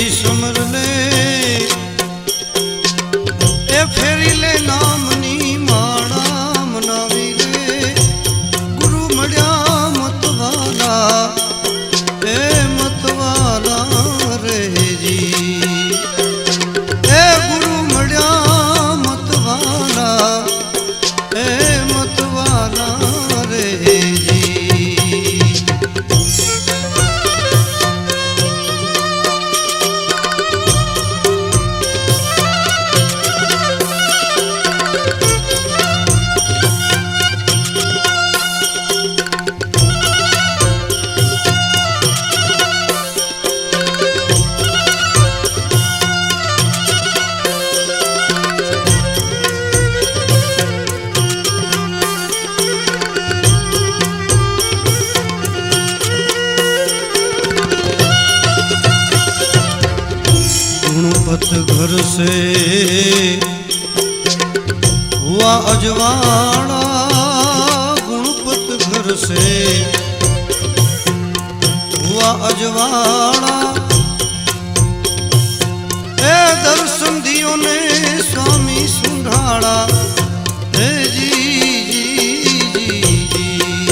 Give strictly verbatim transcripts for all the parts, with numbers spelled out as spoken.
Summer ले ए फेरी ले नामनी माड़ा मनावी ले गुरु मड़िया मतवाला ए मतवाला रे जी ए गुरु मड़िया मतवाला ए मतवाला रे जी। घर से हुआ अजवाड़ा गुणपत घर से हुआ अजवाड़ा ए दर्शन दियो ने स्वामी सुंढाड़ा ए जी जी जी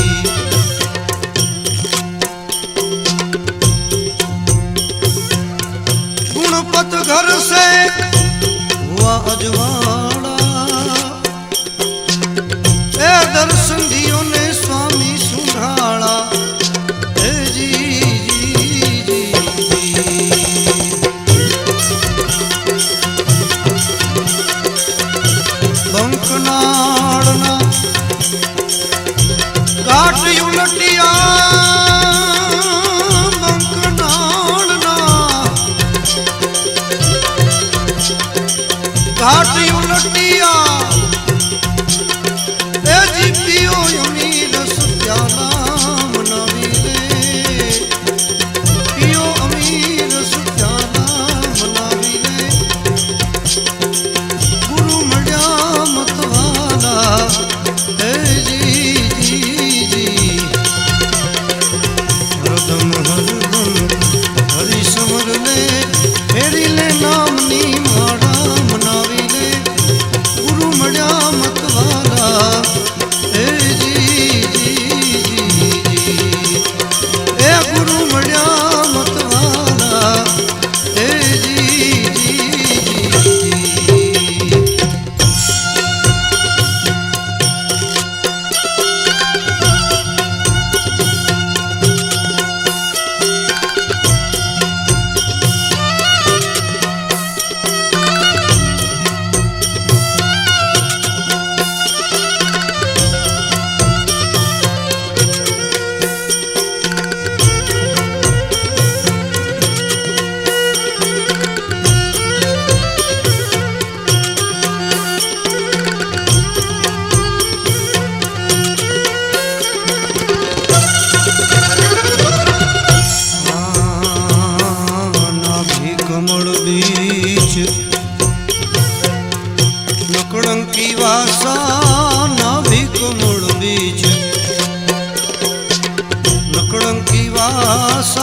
गुणपत घर से हुआ अजवाड़ा ए दर्शन दियो ने स्वामी सुंढाड़ा ए जी जी जी बंकनाड़ना काट उलटिया घाटी उलटिया ए जी पियो अमीर सुत्याला मनावी ले पियो अमीर सुत्याला मनावी ले गुरु मड़िया मतवाला ए जी जी जी हरदम हरदम हरि समर ले फेरी ले नामनी माड़ा मनावी ले गुरु मड़िया मतवाला ए जी जी जी ए गुरु मड़िया मतवाला ए जी जी जी। नकड़ंकी वासा नाभि कमल बीच नकड़ंकी वासा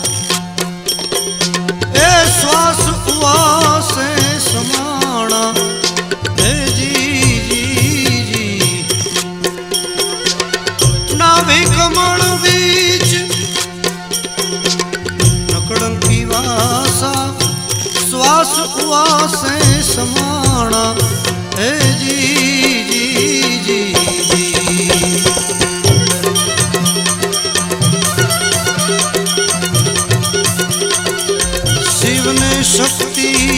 ए श्वास उवास समाना ए जी जी जी नाभि कमल बीच नकड़ंकी वासा श्वास उवास समाना ए जी जी जी जी। शिव ने शक्ति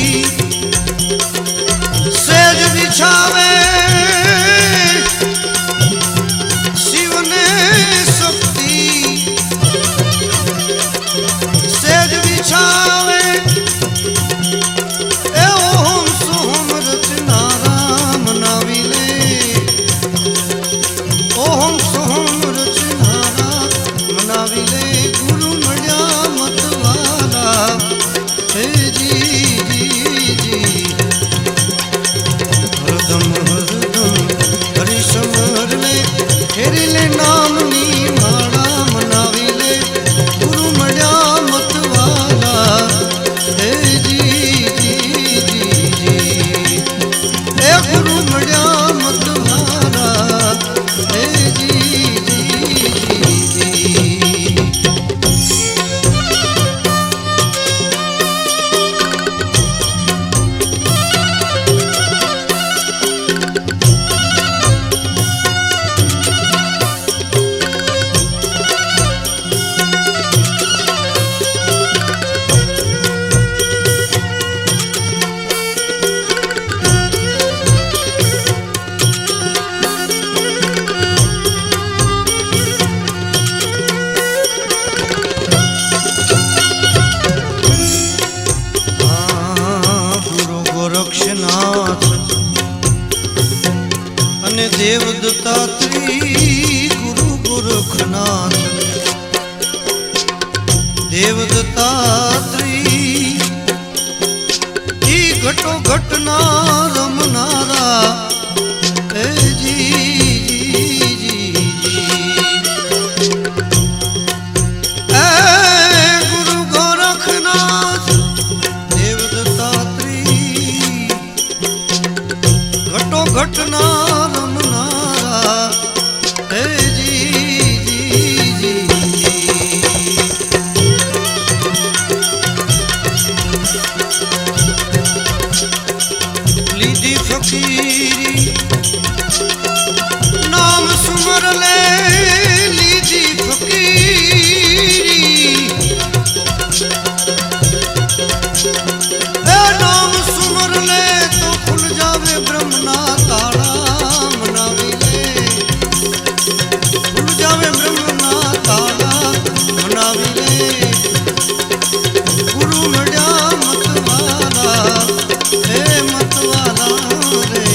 देव दत्तात्री ई घटो घटना रमनारा ए जी जी जी ए गुरु गोरखनाथ देव दत्तात्री घटो घटना रमनारा ए जी जी जी लीधी फकीरी नाम सुमर ले लीधी फकीरी ए नाम सुमर ले तो खुल जावे ब्रह्मना ताड़ा मनावी ले खुल जावे ब्रह्मना ताड़ा मनावी ले गुरु मड्या मतवाला ए मतवाला रे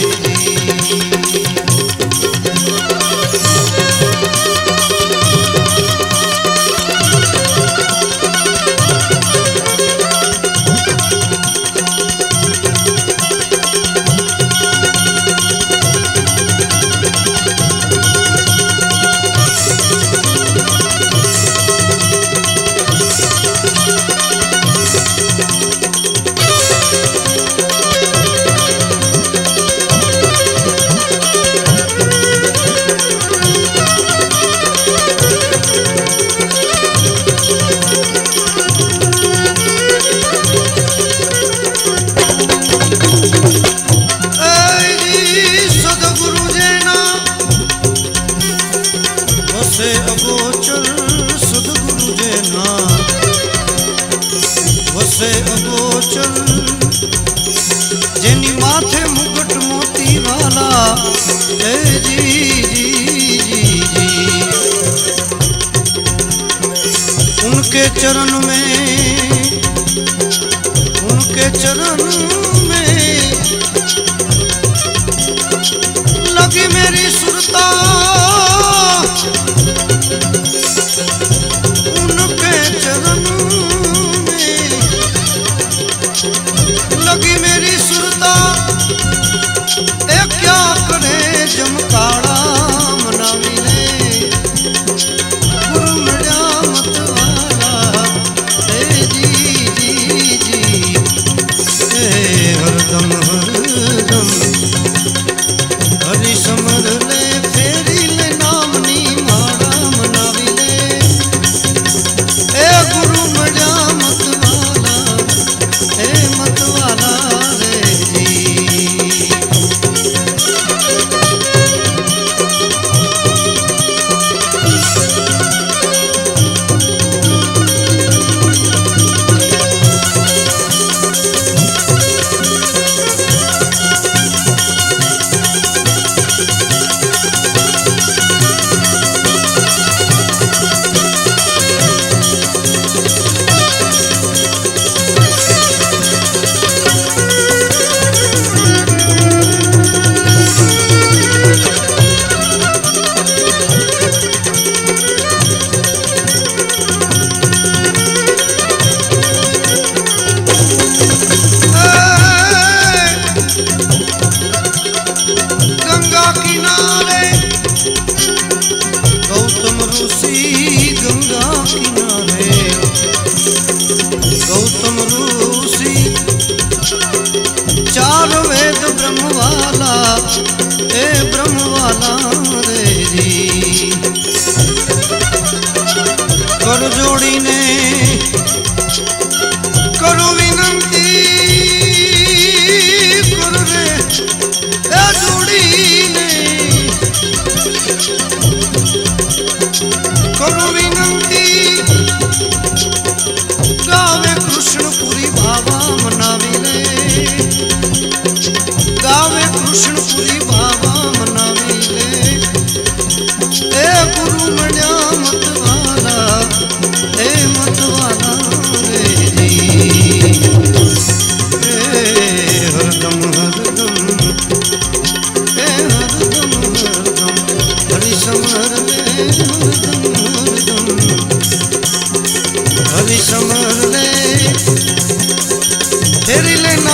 वसे अगोचर सदगुरु जे ना वसे अगोचर जेनी माथे मुकुट मोती वाला ए जी जी जी जी उनके चरण में उनके चरण में लगी मेरी सुरता उनके चरण में लगी मेरी सुरता ए क्या करे जमकाड़ा मनावी ले गुरु मड्या मतवाला ए जी जी जी ए हरदम हरदम हरि समर ले फेरी समर ले तेरी ले